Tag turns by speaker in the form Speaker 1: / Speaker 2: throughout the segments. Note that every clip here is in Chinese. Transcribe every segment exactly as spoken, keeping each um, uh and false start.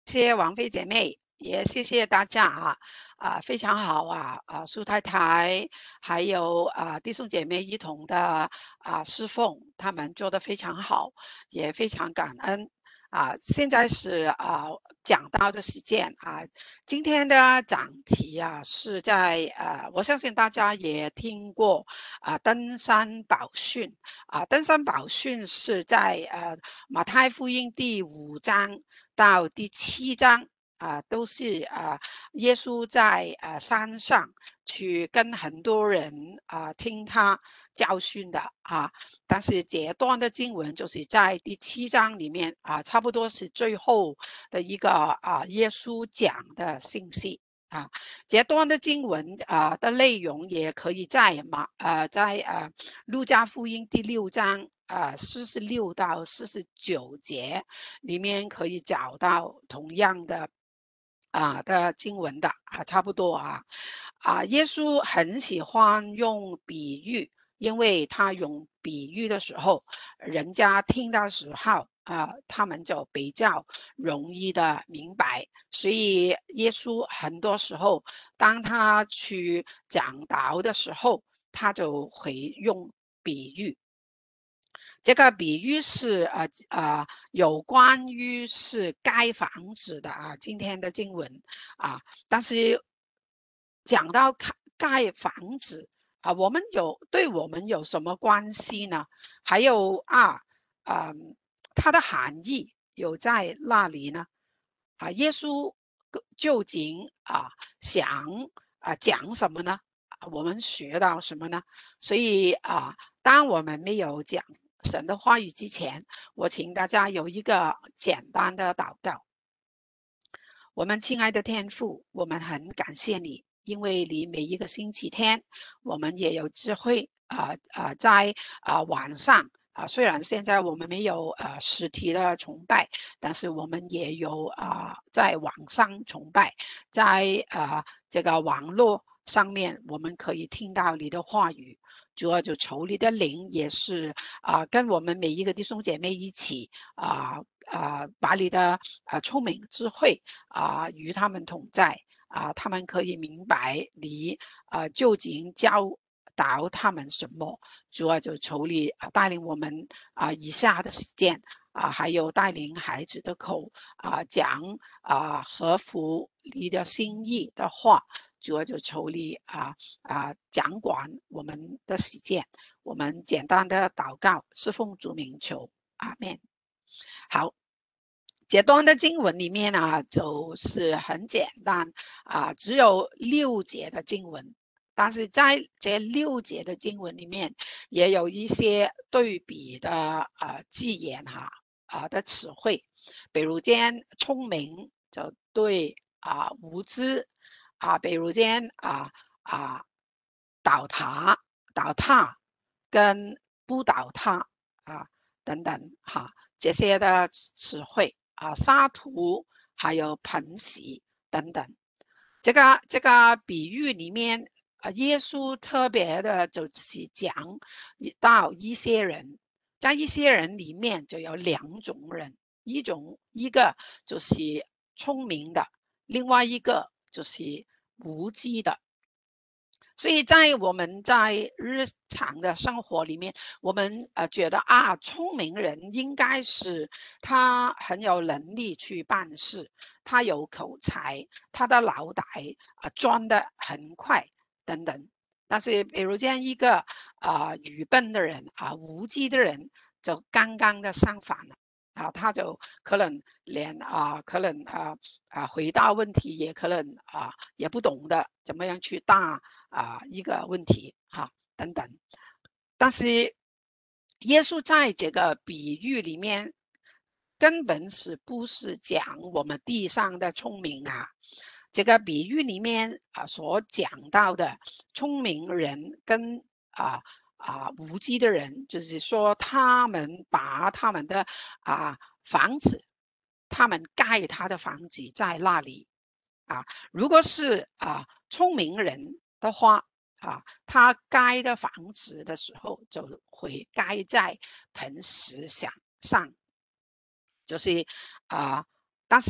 Speaker 1: 谢王菲姐妹，也谢谢大家啊啊，非常好啊啊，苏太太还有啊弟兄姐妹一同的啊侍奉，他们做得非常好，也非常感恩啊。现在是啊讲到的时间啊，今天的讲题啊是在呃，我相信大家也听过啊登山宝训啊，登山宝训是在呃马太福音第五章到第七章啊，都是啊耶稣在啊山上去跟很多人啊听他教训的啊，但是这段的经文就是在第七章里面啊，差不多是最后的一个啊耶稣讲的信息。啊，这段的经文啊的内容也可以在马呃在呃路加福音第六章啊四十六到四十九节里面可以找到同样的啊的经文的啊，差不多啊啊，耶稣很喜欢用比喻，因为他用比喻的时候，人家听到时候啊，他们就比较容易的明白。所以耶稣很多时候，当他去讲道的时候，他就会用比喻。这个比喻是呃呃有关于是盖房子的啊，今天的经文啊，但是讲到盖盖房子啊，我们有对我们有什么关系呢？还有啊，嗯，它的含义有在那里呢？啊，耶稣究竟啊想啊讲什么呢？啊，我们学到什么呢？所以啊，当我们没有讲神的话语之前，我请大家有一个简单的祷告。我们亲爱的天父，我们很感谢你，因为你每一个星期天，我们也有智慧啊啊、呃，在啊、呃、晚上啊、呃，虽然现在我们没有呃实体的崇拜，但是我们也有啊、呃、在网上崇拜，在啊、呃、这个网络上面，我们可以听到你的话语。主要就求你的灵也是啊、呃，跟我们每一个弟兄姐妹一起啊。呃啊、呃，把你的啊聪明智慧啊、呃、与他们同在啊、呃，他们可以明白你啊、呃、究竟教导他们什么。主要就求你啊带领我们啊、呃、以下的时间啊、呃，还有带领孩子的口啊、呃、讲啊、呃、合乎你的心意的话。主要就求你啊啊掌管我们的时间，我们简单的祷告是奉主名求，阿们。好，这段的经文里面啊，就是很简单啊，只有六节的经文，但是在这六节的经文里面，也有一些对比的啊字眼哈啊的词汇，比如间聪明就对啊无知啊，比如间啊啊倒塌倒塌跟不倒塌啊等等哈。这些的词汇啊，沙土还有盆洗等等。这个这个比喻里面，啊，耶稣特别的就是讲到一些人，在一些人里面就有两种人，一种一个就是聪明的，另外一个就是无知的。所以在我们在日常的生活里面，我们呃觉得啊，聪明人应该是他很有能力去办事，他有口才，他的脑袋啊转得很快等等。但是比如这样一个啊、呃、愚笨的人啊、呃、无知的人，就刚刚的相反了。啊，他就可能连啊，可能啊啊回答问题也可能啊也不懂得怎么样去答啊一个问题哈、啊、等等。但是耶稣在这个比喻里面根本是不是讲我们地上的聪明啊？这个比喻里面啊所讲到的聪明人跟啊啊无知的人，就是说他们把他们的啊房子，他们盖他的房子在那里啊。如果是啊聪明人的话啊，他盖的房子的时候就会盖在磐石上上，就是啊，但是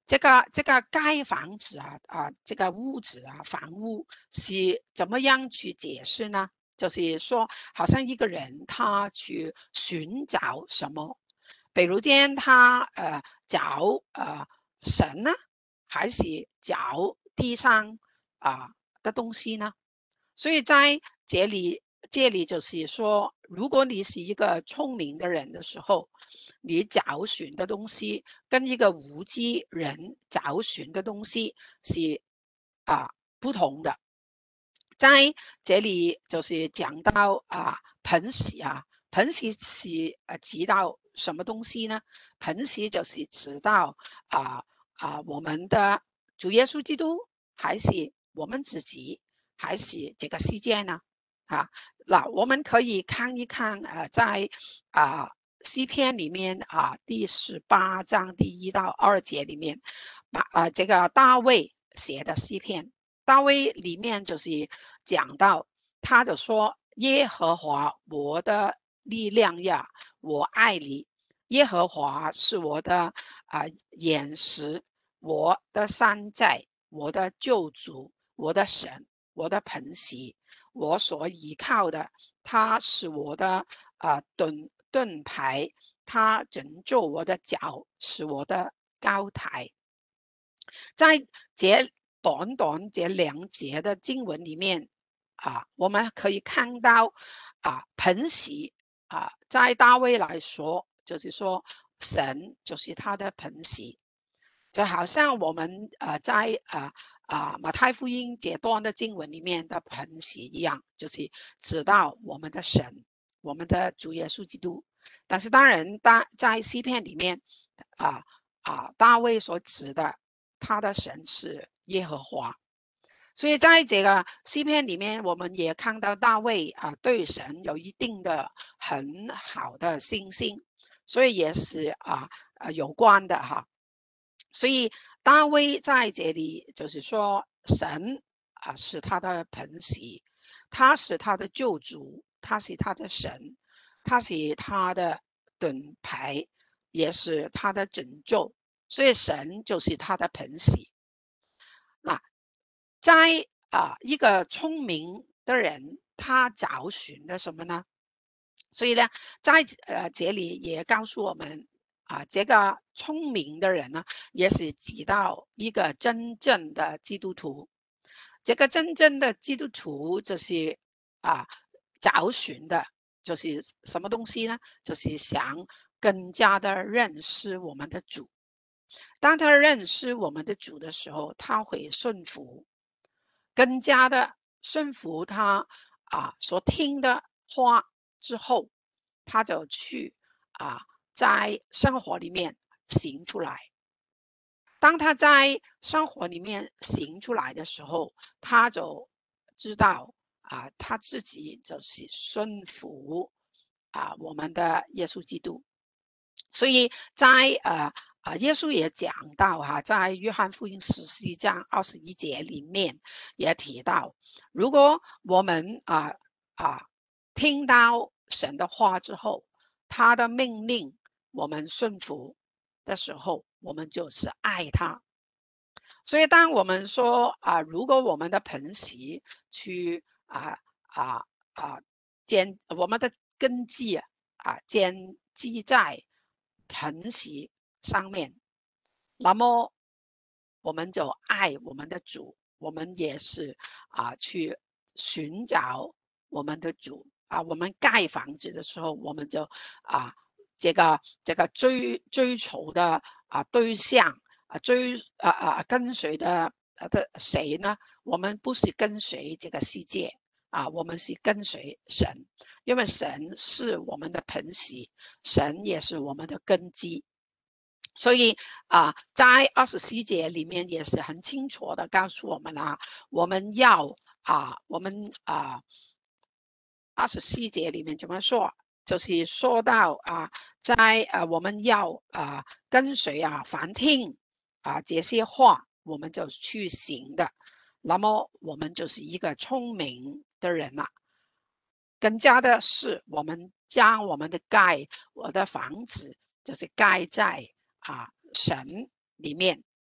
Speaker 1: 这个这个盖房子啊啊，这个屋子啊，房屋是怎么样去解释呢？就是说，好像一个人他去寻找什么，比如间他呃找呃神呢，还是找地上啊、的东西呢？所以在这里，这里就是说，如果你是一个聪明的人的时候，你找寻的东西跟一个无知人找寻的东西是啊不同的。在这里就是讲到啊盆洗啊，盆洗是呃指到什么东西呢？盆洗就是指到啊啊我们的主耶稣基督，还是我们自己，还是这个世界呢？啊，那我们可以看一看呃，在啊诗篇里面啊第十八章第一到二节里面，把啊这个大卫写的诗篇。大卫里面就是讲到，他就说：耶和华我的力量呀，我爱你。耶和华是我的啊、呃、眼石，我的山寨，我的救主，我的神，我的磐石，我所依靠的。他是我的啊、呃、盾盾牌，他拯救我的脚，是我的高台。在这短短这两节的经文里面啊，我们可以看到啊，磐石啊，在大卫来说，就是说神就是他的磐石，就好像我们呃在啊啊马太福音这段的经文里面的磐石一样，就是指到我们的神，我们的主耶稣基督。但是当然，大在诗篇里面啊啊，大卫所指的他的神是耶和华。所以在这个诗篇里面，我们也看到大卫啊对神有一定的很好的信心，所以也是啊啊有关的哈。所以大卫在这里就是说，神啊是他的磐石，他是他的救主，他是他的神，他是他的盾牌，也是他的拯救。所以神就是他的磐石。那在啊一个聪明的人，他找寻的什么呢？所以呢，在呃这里也告诉我们啊，这个聪明的人呢，也是指到一个真正的基督徒。这个真正的基督徒就是啊找寻的，就是什么东西呢？就是想更加的认识我们的主。当他认识我们的主的时候，他会顺服，更加的顺服他啊所听的话之后，他就去啊在生活里面行出来。当他在生活里面行出来的时候，他就知道啊他自己就是顺服啊我们的耶稣基督。所以在呃啊，耶稣也讲到哈、啊，在约翰福音十四章二十一节里面也提到，如果我们啊啊听到神的话之后，他的命令我们顺服的时候，我们就是爱他。所以当我们说啊，如果我们的盆席去啊啊啊建我们的根基啊啊建基在盆席上面，那么我们就爱我们的主，我们也是啊去寻找我们的主啊。我们盖房子的时候，我们就啊这个这个追追求的啊对象啊追啊啊跟随的啊的谁呢？我们不是跟随这个世界啊，我们是跟随神，因为神是我们的磐石，神也是我们的根基。所以啊，在二十四节里面也是很清楚的告诉我们啊，我们要啊，我们啊，二十四节里面怎么说？就是说到啊，在啊，我们要啊跟随啊，凡听啊这些话，我们就去行的，那么我们就是一个聪明的人了。更加的是，我们将我们的盖，我的房子就是盖在啊神里面。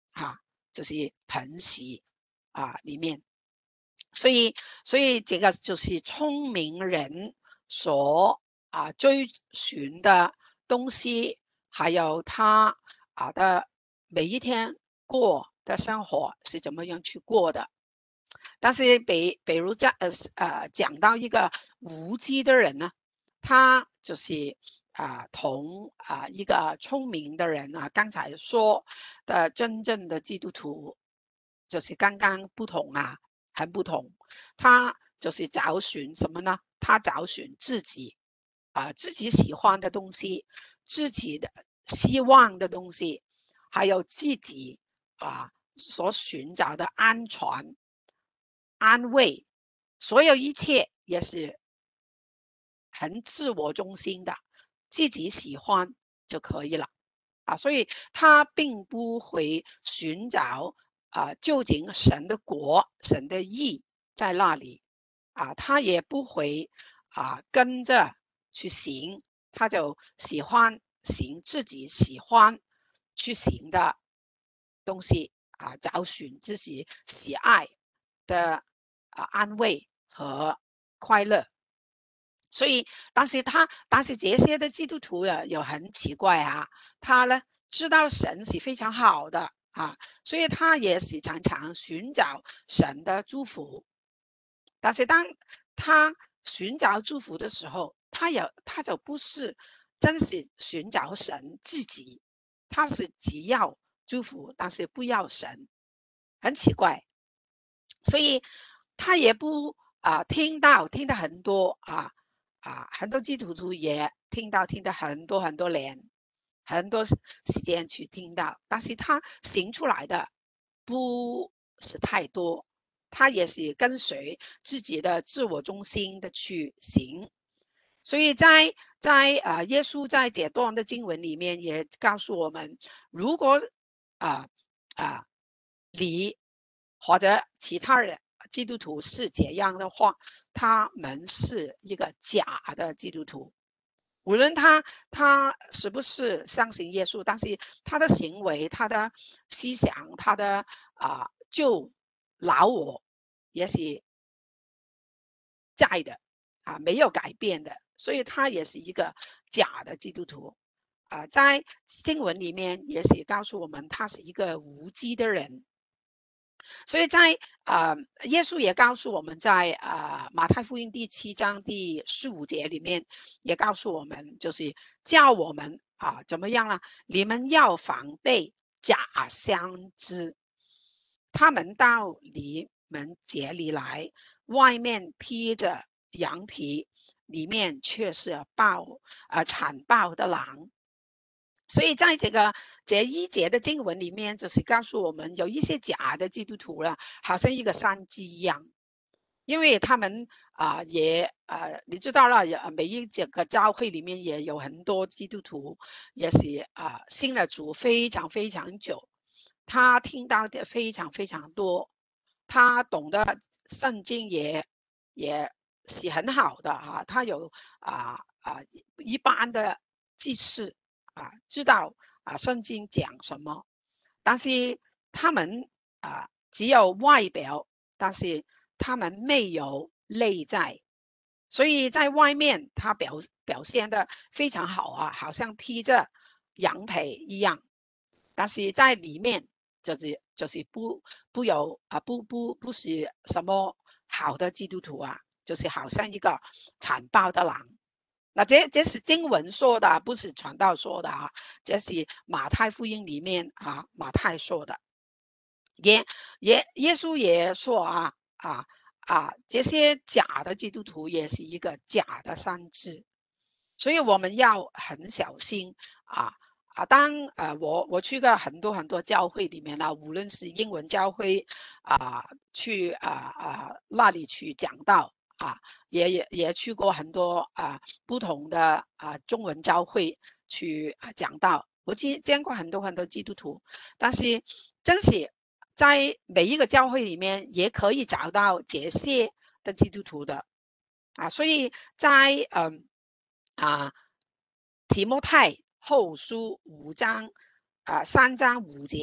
Speaker 1: 啊，就是盆洗啊里面。所以，所以这个就是聪明人所啊追寻的东西，还有他啊的每一天过的生活是怎么样去过的。但是比比如讲呃呃讲到一个无知的人呢，他就是啊、同啊、一个聪明的人啊，刚才说的真正的基督徒就是刚刚不同啊，很不同。他就是找寻什么呢？他找寻自己啊、自己喜欢的东西，自己的希望的东西，还有自己啊、所寻找的安全、安慰，所有一切也是很自我中心的，自己喜欢就可以了啊。所以他并不会寻找啊，究竟神的国、神的义在那里啊，他也不会啊跟着去行，他就喜欢行自己喜欢去行的东西啊，找寻自己喜爱的啊安慰和快乐。所以，但是他，但是这些的基督徒呀，有很奇怪啊，他呢知道神是非常好的啊，所以他也是常常寻找神的祝福。但是当他寻找祝福的时候，他有他就不是真是寻找神自己，他是只要祝福，但是不要神，很奇怪。所以他也不啊、听到听到很多啊啊很多基督徒也听到听到很多很多年，很多时间去听到，但是他行出来的不是太多，他也是跟随自己的自我中心的去行。所以在在啊，耶稣在这段的经文里面也告诉我们，如果啊啊你或者其他人基督徒是这样的话，他们是一个假的基督徒。无论他他是不是相信耶稣，但是他的行为、他的思想、他的啊就老我也是在的啊，没有改变的，所以他也是一个假的基督徒啊。在经文里面也是告诉我们，他是一个无知的人。所以在啊、呃耶稣也告诉我们在啊、呃马太福音第七章第十五节里面也告诉我们，就是叫我们啊怎么样呢？你们要防备假先知，他们到你们节里来，外面披着羊皮，里面却是暴啊残暴的狼。所以在这个这一节的经文里面，就是告诉我们有一些假的基督徒了，好像一个山鸡一样，因为他们啊、呃也啊、呃、你知道了，每一整个教会里面也有很多基督徒，也是啊、呃、信了主非常非常久，他听到的非常非常多，他懂得圣经也也是很好的哈、啊，他有啊啊一般的知识。啊，知道啊圣经讲什么，但是他们啊只有外表，但是他们没有内在，所以在外面他表表现的非常好啊，好像披着羊皮一样，但是在里面就是就是不不有啊不不不是什么好的基督徒啊，就是好像一个残暴的狼。那这这是经文说的，不是传道说的啊，这是马太福音里面啊马太说的。也也耶稣也说啊啊啊，这些假的基督徒也是一个假的先知，所以我们要很小心啊啊！当呃我我去过很多很多教会里面呢，无论是英文教会啊，去啊啊那里去讲道啊，也也也去过很多啊不同的啊中文教会去啊讲道。我见见过很多很多基督徒，但是真是在每一个教会里面也可以找到这些的基督徒的啊，所以在嗯。啊，提摩太后书五章啊三章五节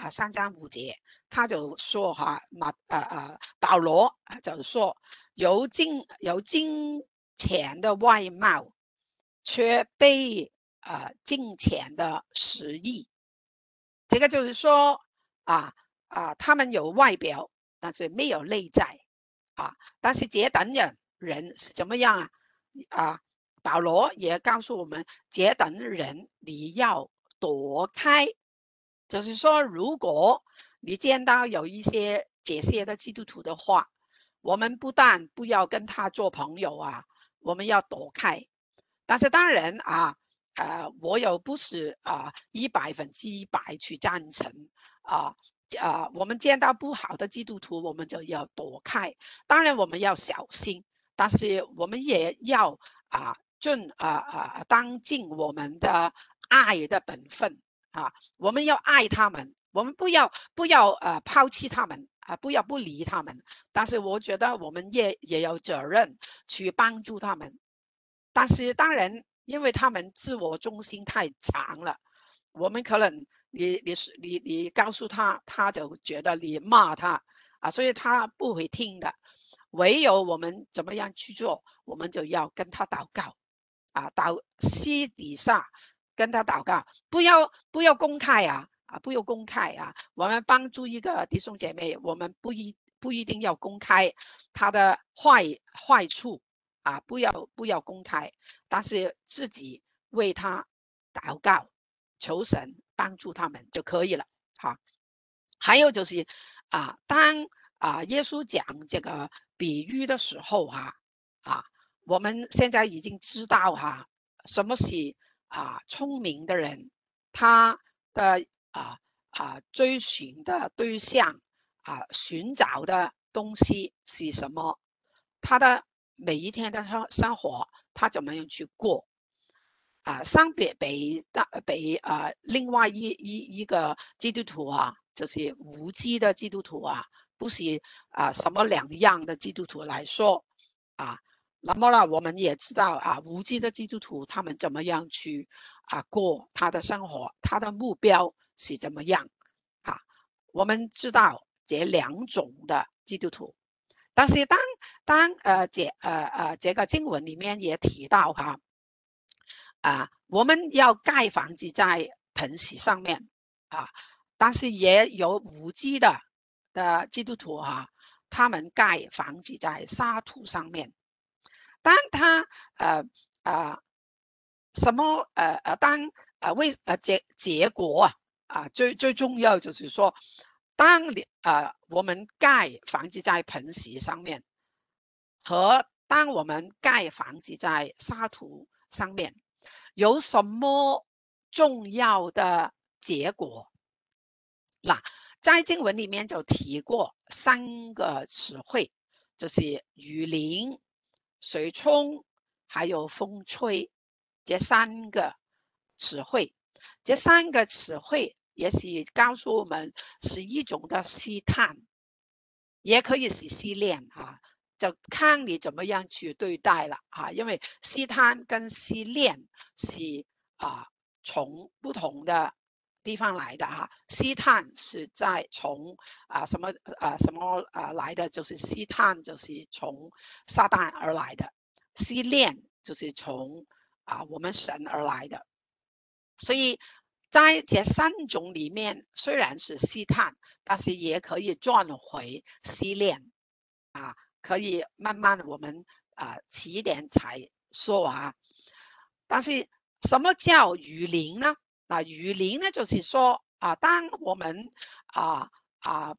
Speaker 1: 啊三章五节，他就说哈马呃呃保罗就说有金有金钱的外貌，却被呃金钱的实意。这个就是说啊啊，他们有外表，但是没有内在啊。但是这等人人是怎么样啊？啊，保罗也告诉我们，这等人你要躲开。就是说，如果你见到有一些这些的基督徒的话，我们不但不要跟他做朋友啊，我们要躲开。但是当然啊。呃，我又不是啊一百分之一百去赞成啊啊，我们见到不好的基督徒，我们就要躲开。当然我们要小心，但是我们也要啊尽啊啊当尽我们的爱的本分啊，我们要爱他们，我们不要不要呃抛弃他们啊，不要不理他们。但是我觉得我们也也有责任去帮助他们。但是当然。因为他们自我中心太强了，我们可能你你你你告诉他，他就觉得你骂他啊，所以他不会听的。唯有我们怎么样去做，我们就要跟他祷告啊，祷私底下跟他祷告，不要不要公开啊啊，不要公开啊。我们帮助一个弟兄姐妹，我们不一不一定要公开他的坏坏处。啊，不要不要公开，但是自己为他祷告，求神帮助他们就可以了。好，还有就是啊，当啊耶稣讲这个比喻的时候啊啊，我们现在已经知道哈、啊，什么是啊聪明的人，他的啊啊追寻的对象啊，寻找的东西是什么？他的每一天的生生活，他怎么样去过？啊，相比比比啊，另外一一一个基督徒啊，就是无知的基督徒啊，不是啊什么两样的基督徒来说啊。那么呢，我们也知道啊，无知的基督徒他们怎么样去啊过他的生活，他的目标是怎么样啊？我们知道这两种的基督徒。但是当当呃这呃呃这个经文里面也提到哈啊，我们要盖房子在磐石上面啊，但是也有无知的的基督徒哈，他们盖房子在沙土上面。当他呃呃什么呃呃当呃为呃结结果啊啊最最重要就是说，当你呃我们盖房子在磐石上面。和当我们盖房子在沙土上面，有什么重要的结果？那在经文里面就提过三个词汇，就是雨淋、水冲，还有风吹，这三个词汇。这三个词汇也是告诉我们是一种的试探，也可以是试炼啊。就看你怎么样去对待了啊，因为试探跟试炼是啊从不同的地方来的哈。试探是在从啊什么啊什么啊来的，就是试探就是从撒旦而来的，试炼就是从啊我们神而来的。所以在这三种里面，虽然是试探，但是也可以转回试炼啊。可以慢慢我们啊起点才说啊。但是什么叫雨淋呢？啊，雨淋呢就是说啊，当我们啊啊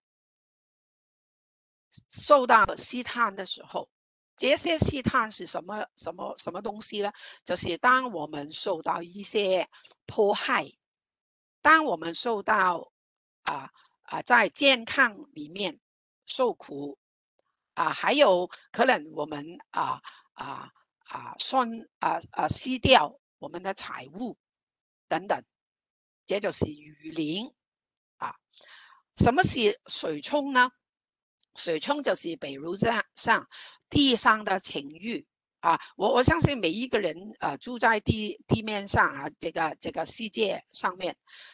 Speaker 1: 受到试探的时候，这些试探是什么什么什么东西呢？就是当我们受到一些迫害，当我们受到啊啊在健康里面受苦。啊，还有可能我们啊啊啊算啊啊吸掉我们的财物等等，这就是雨淋啊。什么是水冲呢？水冲就是比如像像地上的情欲啊，我我相信每一个人呃住在地地面上啊，这个这个世界上面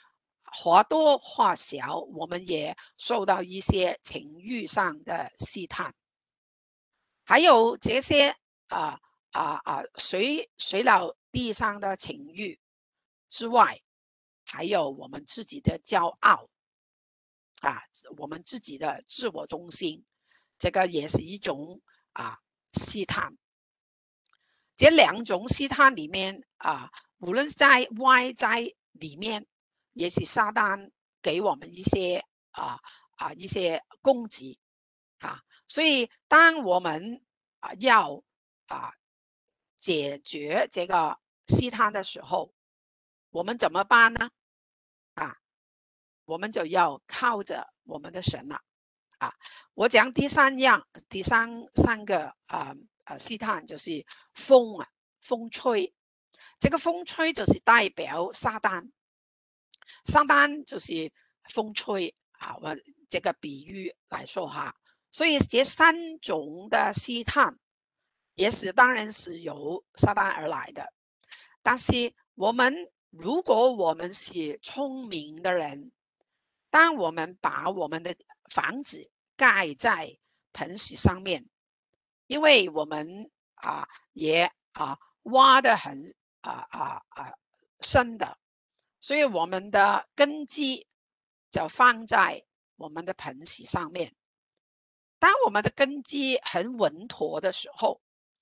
Speaker 1: 或多或少我们也受到一些情欲上的试探，还有这些啊啊啊随随了地上的情欲之外，还有我们自己的骄傲啊，我们自己的自我中心，这个也是一种啊试探。这两种试探里面啊，无论在外在里面，也是撒旦给我们一些啊啊一些攻击啊。所以当我们啊要啊解决这个试探的时候，我们怎么办呢？啊，我们就要靠着我们的神了。啊，我讲第三样，第三三个啊啊试探就是风啊，风吹。这个风吹就是代表撒旦，撒旦就是风吹啊。我这个比喻来说哈，所以这三种的试探也是当然是由撒旦而来的。但是我们如果我们是聪明的人，当我们把我们的房子盖在磐石上面，因为我们啊也啊挖的很啊啊啊深的，所以我们的根基就放在我们的磐石上面。当我们的根基很稳妥的时候，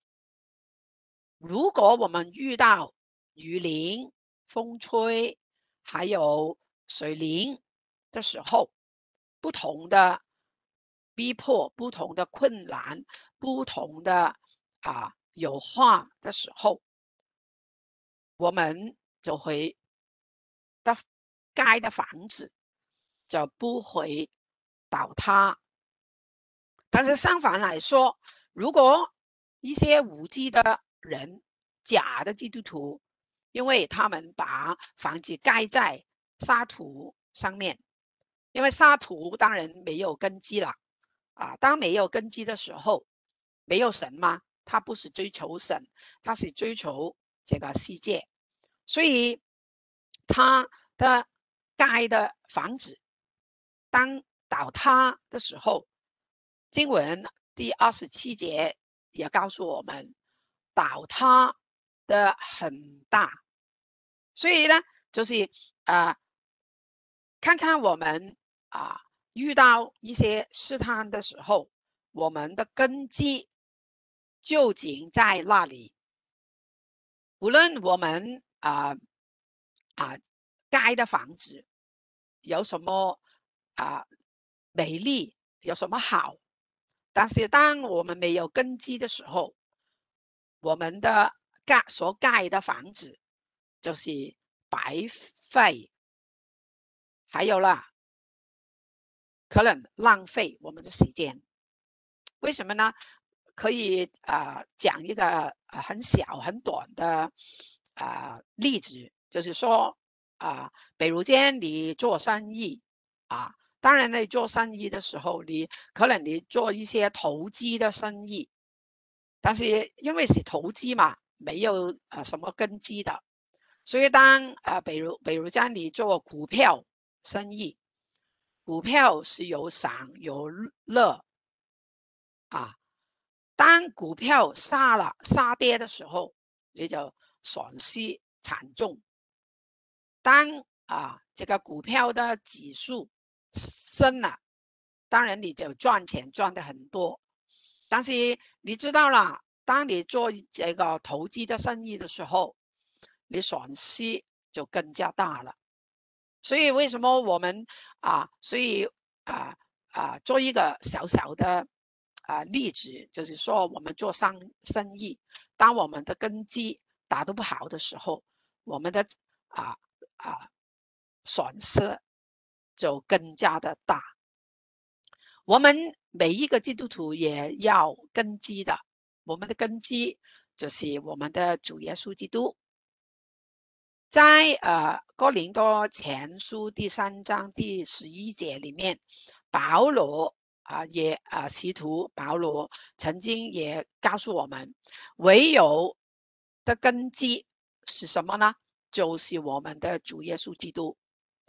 Speaker 1: 如果我们遇到雨淋、风吹，还有水淋的时候，不同的逼迫、不同的困难、不同的啊有话的时候，我们就会的盖的房子就不会倒塌。但是相反来说，如果一些无知的人、假的基督徒，因为他们把房子盖在沙土上面，因为沙土当然没有根基了啊。当没有根基的时候，没有神吗？他不是追求神，他是追求这个世界，所以他的盖的房子当倒塌的时候，经文第二十七节也告诉我们，倒塌的很大。所以呢，就是啊、呃看看我们啊、遇到一些试探的时候，我们的根基究竟在那里？无论我们啊啊盖的房子有什么啊美丽，有什么好，但是当我们没有根基的时候，我们的盖所盖的房子就是白费，还有啦，可能浪费我们的时间。为什么呢？可以啊、呃讲一个呃很小很短的啊、呃例子，就是说啊、比如间你做生意啊，当然你做生意的时候，你可能你做一些投机的生意，但是因为是投机嘛，没有呃什么根基的，所以当啊、呃比如比如像你做股票生意，股票是有涨有落啊。当股票杀了杀跌的时候，你就损失惨重。当啊这个股票的指数升了，当然你就赚钱赚的很多。但是你知道了，当你做这个投机的生意的时候，你损失就更加大了。所以为什么我们啊，所以啊啊做一个小小的啊例子，就是说我们做生生意，当我们的根基打得不好的时候，我们的啊啊损失就更加的大。我们每一个基督徒也要根基的，我们的根基就是我们的主耶稣基督。在呃哥林多前书第三章第十一节里面，保罗啊、呃、也啊、呃、使徒保罗曾经也告诉我们，唯有的根基是什么呢？就是我们的主耶稣基督。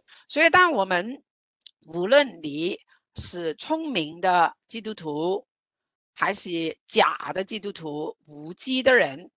Speaker 1: 所以当我们无论你是聪明的基督徒，还是假的基督徒、无知的人，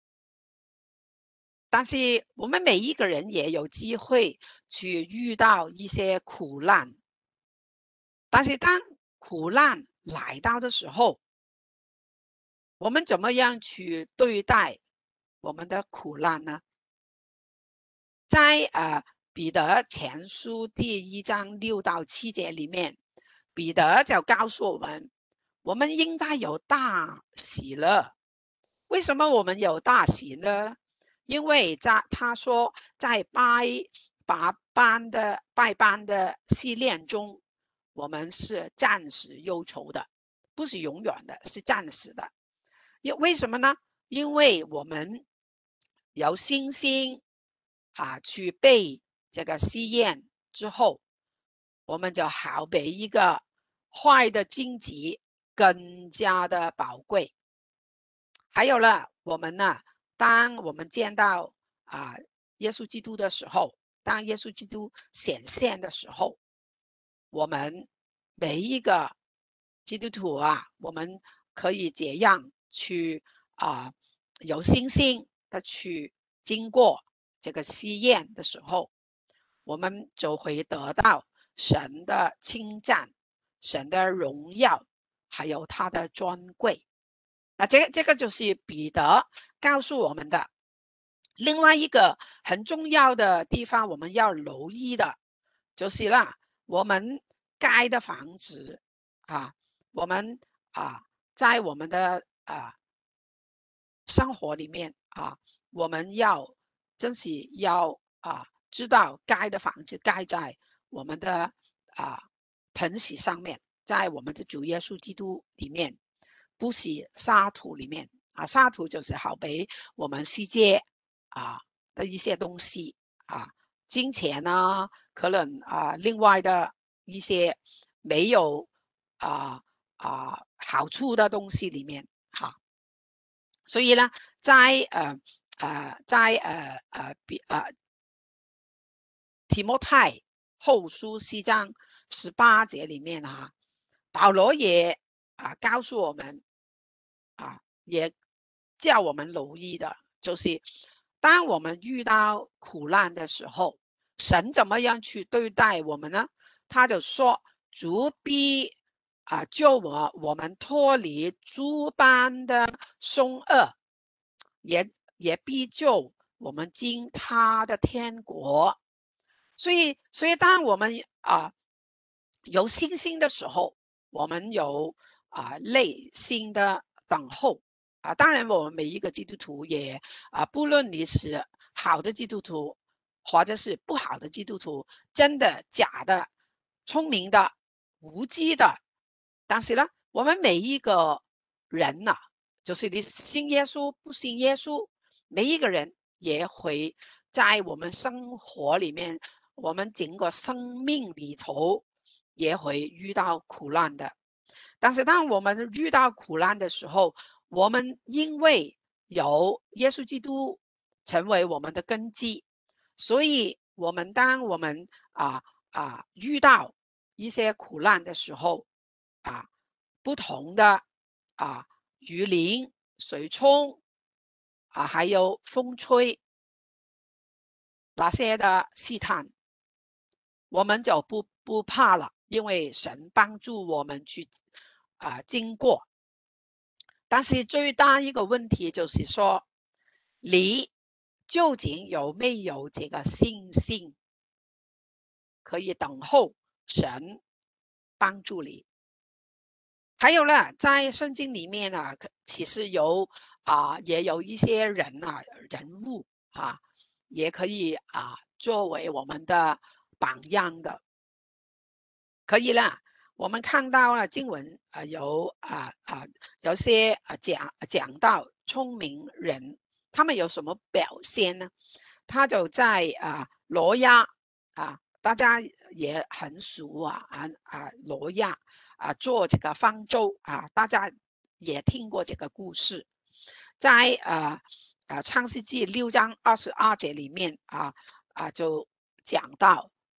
Speaker 1: 但是我们每一个人也有机会去遇到一些苦难。但是当苦难来到的时候，我们怎么样去对待我们的苦难呢？在呃彼得前书第一章六到七节里面，彼得就告诉我们，我们应该有大喜乐。为什么我们有大喜呢？因为在他说，在拜把班的拜班的系列中，我们是暂时忧愁的，不是永远的，是暂时的。因为什么呢？因为我们有信心啊，去背这个试验之后，我们就好比一个坏的荆棘，更加的宝贵。还有了，我们呢，当我们见到啊耶稣基督的时候，当耶稣基督显现的时候，我们每一个基督徒啊，我们可以这样去啊有信心的去经过这个试验的时候，我们就会得到神的称赞、神的荣耀，还有他的尊贵。那这个这个就是彼得告诉我们的。另外一个很重要的地方，我们要留意的，就是啦，我们盖的房子啊，我们啊，在我们的啊生活里面啊，我们要真是要啊知道盖的房子盖在我们的啊盆洗上面，在我们的主耶稣基督里面，不是沙土里面啊。沙土就是好比我们世界啊的一些东西啊，金钱啊，可能啊另外的一些没有啊啊好处的东西里面哈。所以呢，在呃呃在呃呃比呃提摩太后书四章十八节里面哈、啊，保罗也啊告诉我们啊，也叫我们留意的，就是当我们遇到苦难的时候，神怎么样去对待我们呢？他就说：主必啊救我，我们脱离诸般的凶恶，也也必救我们进他的天国。所以，所以当我们啊有信心的时候，我们有啊内心的等候啊。当然，我们每一个基督徒也啊，不论你是好的基督徒，或者是不好的基督徒，真的假的，聪明的无知的，但是呢，我们每一个人呐、就是你信耶稣不信耶稣，每一个人也会在我们生活里面，我们整个生命里头也会遇到苦难的。但是当我们遇到苦难的时候，我们因为有耶稣基督成为我们的根基，所以我们当我们啊啊遇到一些苦难的时候啊，不同的啊雨淋、水冲啊，还有风吹那些的试探，我们就不不怕了，因为神帮助我们去啊经过。但是最大一个问题就是说，你究竟有没有这个信心，可以等候神帮助你？还有呢，在圣经里面呢，其实有啊、也有一些人啊人物啊，也可以啊作为我们的榜样的。可以啦，我们看到了经文啊、呃有啊啊、有些啊讲讲到聪明人，他们有什么表现呢？他就在啊罗亚啊，大家也很熟啊啊啊罗亚啊做这个方舟啊，大家也听过这个故事，在啊啊创世纪六章二十二节里面啊啊就讲到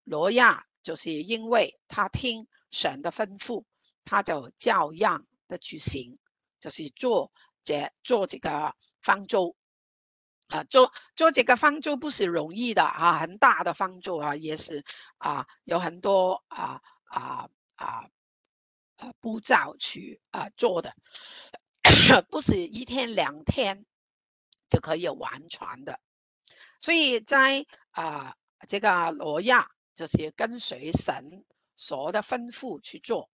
Speaker 1: 挪亚就是因为他听神的吩咐，他就照样的去行，就是做这做这个方舟。啊，做做这个方舟不是容易的啊，很大的方舟啊，也是啊，有很多啊啊啊啊步骤去啊做的，不是一天两天就可以完成的。所以在啊这个挪亚就是跟随神所的吩咐去做，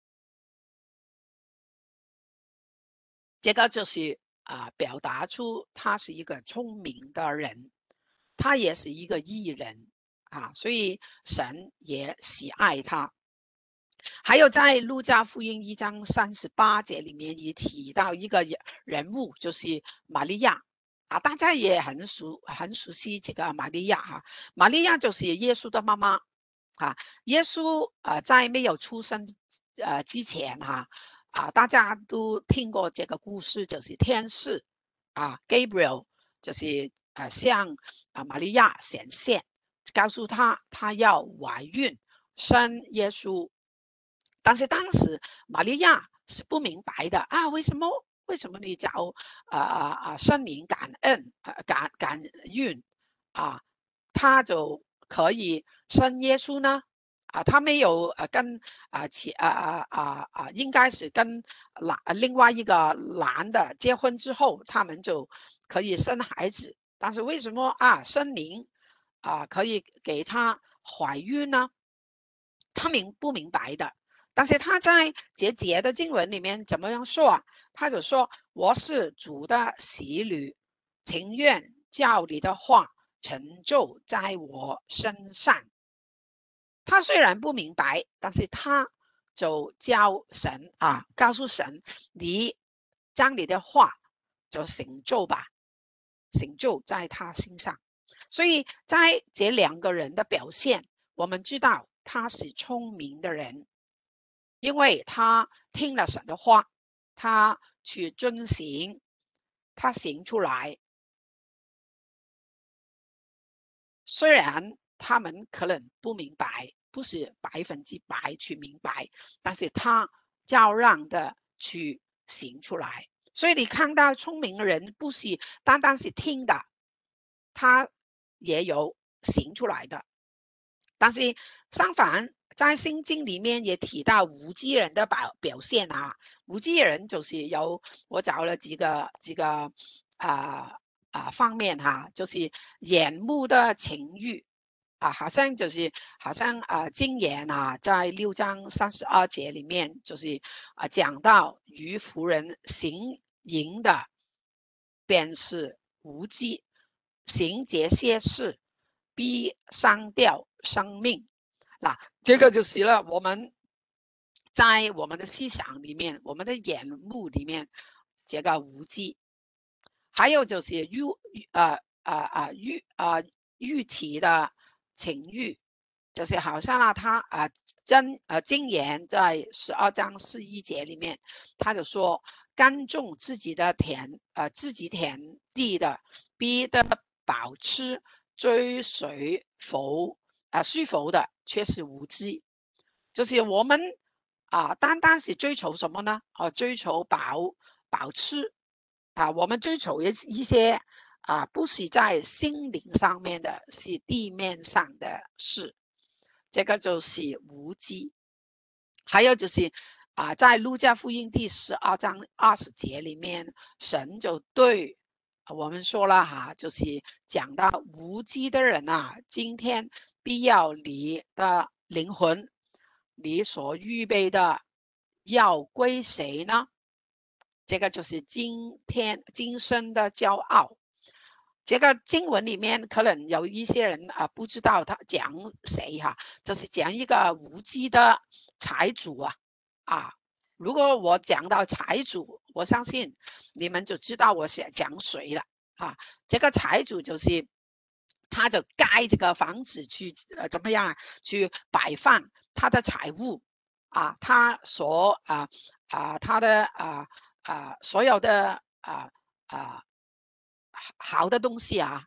Speaker 1: 这个就是啊表达出他是一个聪明的人。他也是一个艺人啊，所以神也喜爱他。还有在路加福音一章三十八节里面也提到一个人物，就是玛利亚啊，大家也很熟很熟悉这个玛利亚哈、啊。玛利亚就是耶稣的妈妈啊。耶稣呃在没有出生呃之前哈 啊, 啊，大家都听过这个故事，就是天使啊 Gabriel 就是呃向啊玛利亚显现，告诉他他要怀孕生耶稣。但是当时玛利亚是不明白的啊，为什么为什么你叫啊啊啊圣灵感恩啊感感孕啊，他就可以生耶稣呢？啊，他没有呃跟啊其啊啊啊啊，应该是跟男另外一个男的结婚之后，他们就可以生孩子。但是为什么啊圣灵啊可以给他怀孕呢？他明不明白的。但是他在节节的经文里面怎么样说啊？他就说：我是主的使女，情愿叫你的话成就在我身上。他虽然不明白，但是他就叫神啊，告诉神，你将你的话就成就吧，成就在他身上。所以在这两个人的表现，我们知道他是聪明的人，因为他听了神的话，他去遵行，他行出来。虽然他们可能不明白，不是百分之百去明白，但是他照样的去行出来。所以你看到聪明的人不是单单是听的，他也有行出来的。但是相反，在圣经里面也提到无机人的表表现啊，无机人就是有我找了几个几个啊啊方面哈、啊，就是眼目的情欲啊，好像就是好像啊经言啊，在六章三十二节里面就是啊讲到与妇人行淫的，便是无机，行这些事必伤掉生命。那这个就是了，我们在我们的思想里面，我们的眼目里面，这个无机，还有就是欲呃呃呃欲呃欲体的情欲，就是好像啊，他啊真呃经言在十二章四一节里面，他就说，耕种自己的田呃自己田地的，必得饱吃，追随否啊虚否的，却是无知。就是我们啊，单单是追求什么呢？啊，追求饱饱吃啊，我们追求一一些啊，不是在心灵上面的，是地面上的事，这个就是无知。还有就是啊，在路加福音第十二章二十节里面，神就对我们说了哈，就是讲到无知的人啊，今天必要你的灵魂，你所预备的要归谁呢？这个就是今天今生的骄傲。这个经文里面可能有一些人啊不知道他讲谁哈、啊，就是讲一个无知的财主啊啊。如果我讲到财主，我相信你们就知道我想讲谁了啊。这个财主就是他就盖这个房子去呃怎么样去摆放他的财物啊，他所啊啊他的啊啊所有的啊啊好的东西啊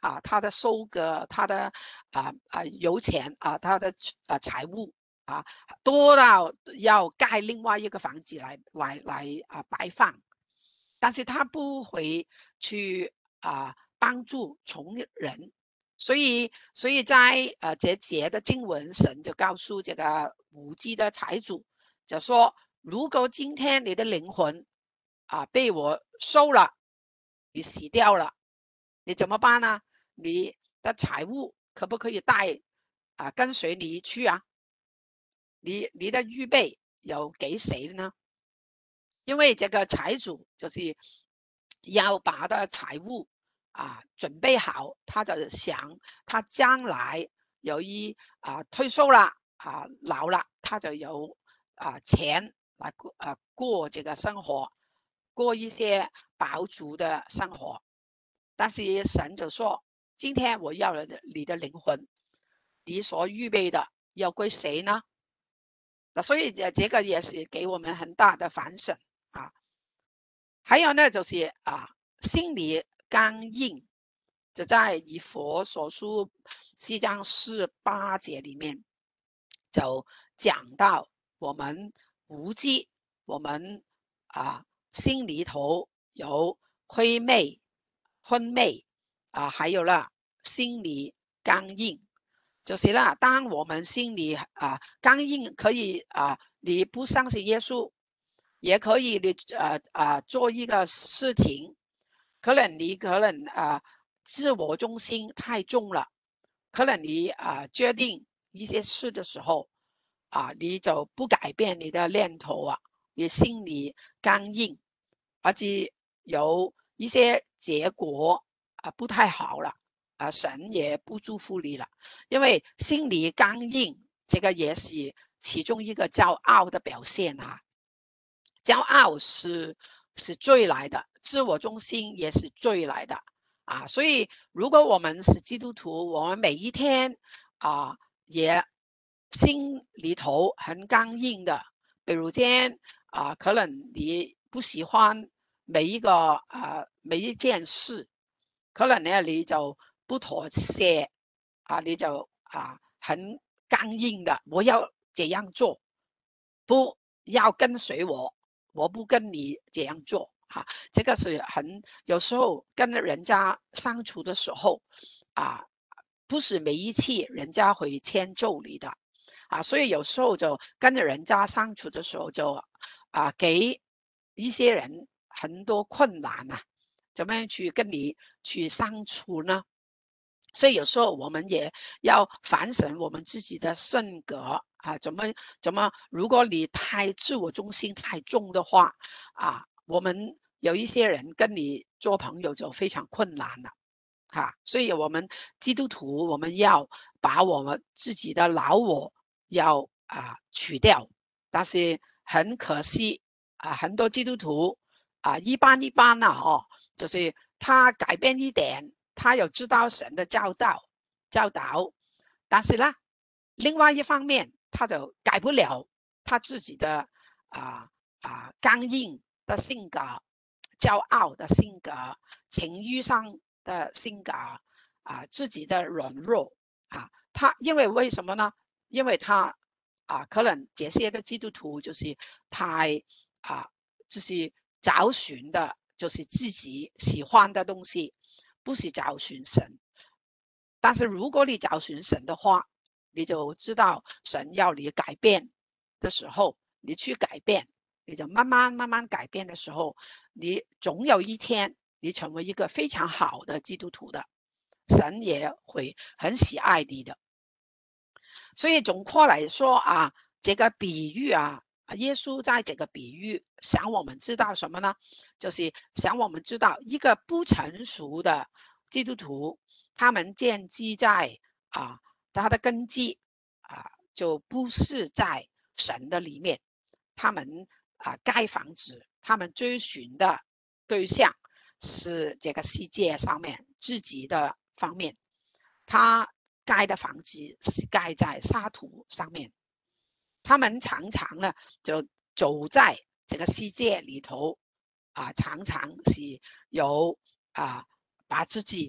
Speaker 1: 啊，他的收割，他的啊啊油钱啊，他的啊财物啊，多到要盖另外一个房子来来来啊摆放，但是他不会去啊帮助穷人，所以所以在呃这节的经文，神就告诉这个无稽的财主，就说如果今天你的灵魂啊被我收了，你死掉了，你怎么办呢？你的财物可不可以带啊跟随你去啊？你你的预备有给谁呢？因为这个财主就是要把他的财物啊准备好，他就想他将来由于啊退休了啊老了，他就有啊钱来过啊过这个生活，过一些饱足的生活。但是神就说：今天我要了你的灵魂，你所预备的要归谁呢？那所以这这个也是给我们很大的反省啊。还有呢，就是啊，心理刚硬，就在以佛所书四章四八节里面就讲到我们无知，我们啊心里头有灰昧、昏昧啊，还有了心理刚硬，就是啦，当我们心里啊刚硬，可以啊，你不相信耶稣。也可以你呃呃做一个事情，可能你可能啊、呃、自我中心太重了，可能你啊、呃、决定一些事的时候啊、呃、你就不改变你的念头啊，你心里刚硬，而且有一些结果啊、呃、不太好了啊、呃、神也不祝福你了，因为心里刚硬，这个也是其中一个骄傲的表现啊。骄傲是是罪来的，自我中心也是罪来的啊。所以，如果我们是基督徒，我们每一天啊，也心里头很刚硬的，比如间啊，可能你不喜欢每一个啊每一件事，可能呢你就不妥协啊，你就啊很刚硬的，我要这样做，不要跟随我。我不跟你这样做哈，这个是很有时候跟人家相处的时候啊，不是每一次人家会迁就你的啊，所以有时候就跟着人家相处的时候就啊给一些人很多困难啊，怎么样去跟你去相处呢？所以有时候我们也要反省我们自己的性格啊，怎么怎么，如果你太自我中心太重的话啊，我们有一些人跟你做朋友就非常困难了哈。所以我们基督徒，我们要把我们自己的老我要啊取掉，但是很可惜啊，很多基督徒啊一般一般啦哦，就是他改变一点。他有知道神的教导教导，但是呢，另外一方面他就改不了他自己的啊啊刚硬的性格、骄傲的性格、情欲上的性格啊，自己的软弱啊，他因为为什么呢？因为他啊，可能这些的基督徒就是太啊，就是找寻的，就是自己喜欢的东西。不是找寻神，但是如果你找寻神的话，你就知道神要你改变的时候，你去改变，你就慢慢慢慢改变的时候，你总有一天你成为一个非常好的基督徒的，神也会很喜爱你的。所以总括来说啊，这个比喻啊，耶稣在这个比喻想我们知道什么呢？就是想我们知道一个不成熟的基督徒，他们建基在啊他的根基啊就不是在神的里面，他们啊盖房子，他们追寻的对象是这个世界上面自己的方面，他盖的房子是盖在沙土上面，他们常常呢就走在这个世界里头啊，常常是有啊把自己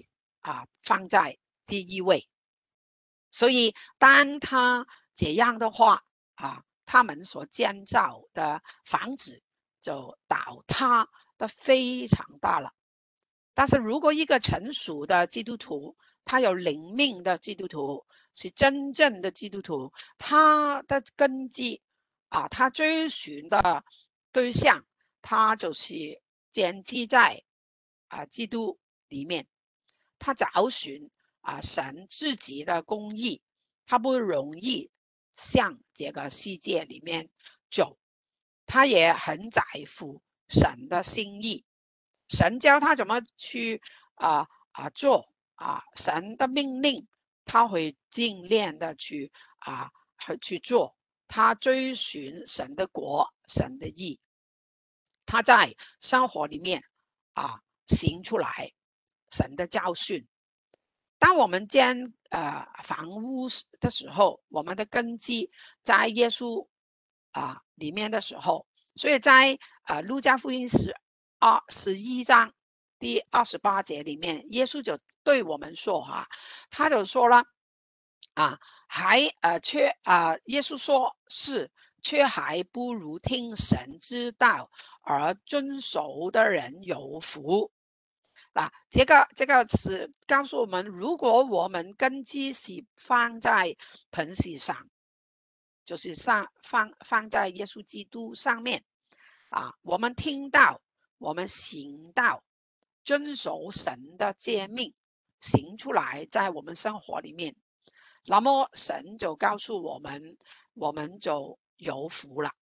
Speaker 1: 啊放在第一位。所以当他这样的话啊，他们所建造的房子就倒塌的非常大了。但是如果一个成熟的基督徒，他有灵命的基督徒，是真正的基督徒，他的根基啊，他追寻的对象，他就是建基在啊基督里面，他找寻啊神自己的公义，他不容易向这个世界里面走，他也很在乎神的心意。神教他怎么去啊啊做啊神的命令，他会尽量的去啊去做。他追寻神的国，神的义，他在生活里面啊行出来神的教训。当我们建呃房屋的时候，我们的根基在耶稣啊里面的时候，所以在呃路加福音十二十一章第二十八节里面，耶稣就对我们说哈、啊，他就说了啊，还呃却啊、呃，耶稣说是，却还不如听神之道而遵守的人有福。啊，这个这个是告诉我们，如果我们根基是放在磐石上，就是上放放在耶稣基督上面啊，我们听到，我们行道，遵守神的诫命，行出来，在我们生活里面，那么神就告诉我们，我们就有福了。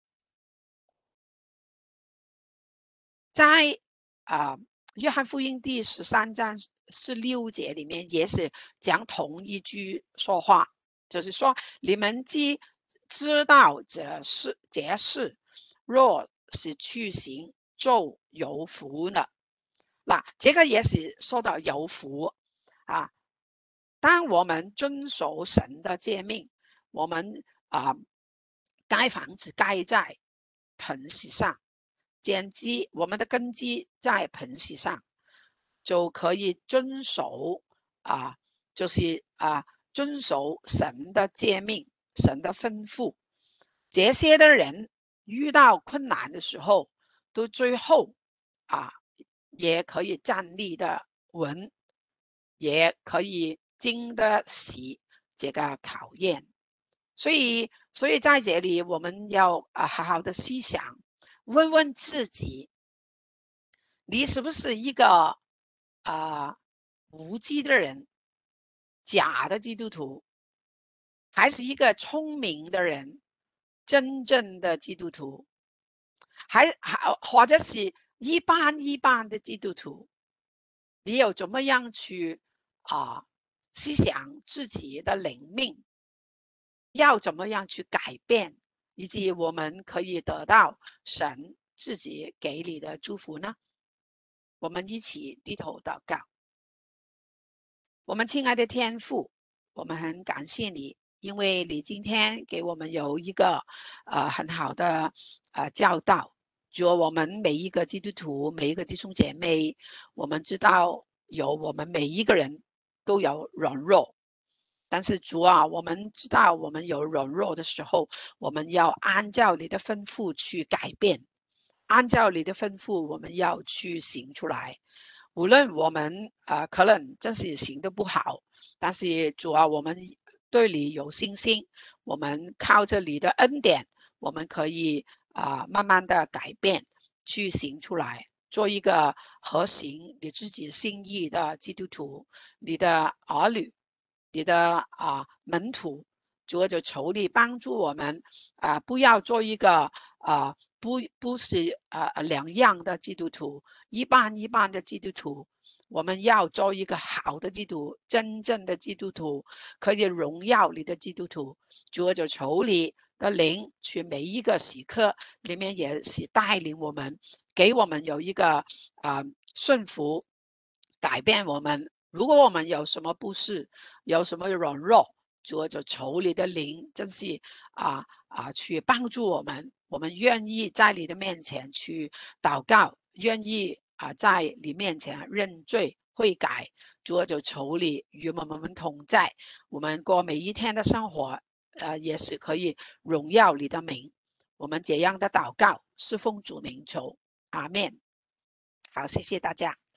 Speaker 1: 在啊、呃约翰福音第十三章十六节里面也是讲同一句说话，就是说你们既知道这是这事，若是去行，就有福了。那这个也是说到有福啊。当我们遵守神的诫命，我们啊、呃、盖房子盖在磐石上。根基，我们的根基在磐石上，就可以遵守啊，就是啊，遵守神的诫命、神的吩咐。这些的人遇到困难的时候，都最后啊，也可以站立的稳，也可以经得起这个考验。所以，所以在这里我们要啊好好的思想。问问自己，你是不是一个啊、呃、无稽的人，假的基督徒，还是一个聪明的人，真正的基督徒，还还或者是一般一般的基督徒？你有怎么样去啊、呃、思想自己的灵命，要怎么样去改变，以及我们可以得到神自己给你的祝福呢？我们一起低头祷告。我们亲爱的天父，我们很感谢你，因为你今天给我们有一个呃很好的呃教导。主，我们每一个基督徒，每一个弟兄姐妹，我们知道有我们每一个人都有软弱，但是主啊，我们知道我们有软弱的时候，我们要按照你的吩咐去改变，按照你的吩咐，我们要去行出来。无论我们呃可能真是行得不好，但是主啊，我们对你有信心，我们靠着你的恩典，我们可以啊、呃、慢慢的改变，去行出来，做一个合行你自己心意的基督徒，你的儿女，你的啊、呃、门徒。主就求你帮助我们啊、呃，不要做一个啊、呃、不不是呃两样的基督徒，一般一般的基督徒。我们要做一个好的基督徒，真正的基督徒，可以荣耀你的基督徒。主就求你的灵去每一个时刻里面也是带领我们，给我们有一个啊、呃、顺服，改变我们。如果我们有什么不是，有什么软弱，主就求你的灵真是啊啊去帮助我们。我们愿意在你的面前去祷告，愿意啊在你面前认罪悔改。 主啊，就求你与我们同在，我们过每一天的生活，呃，也是可以荣耀你的名。我们这样的祷告是奉主名求，阿们。好，谢谢大家。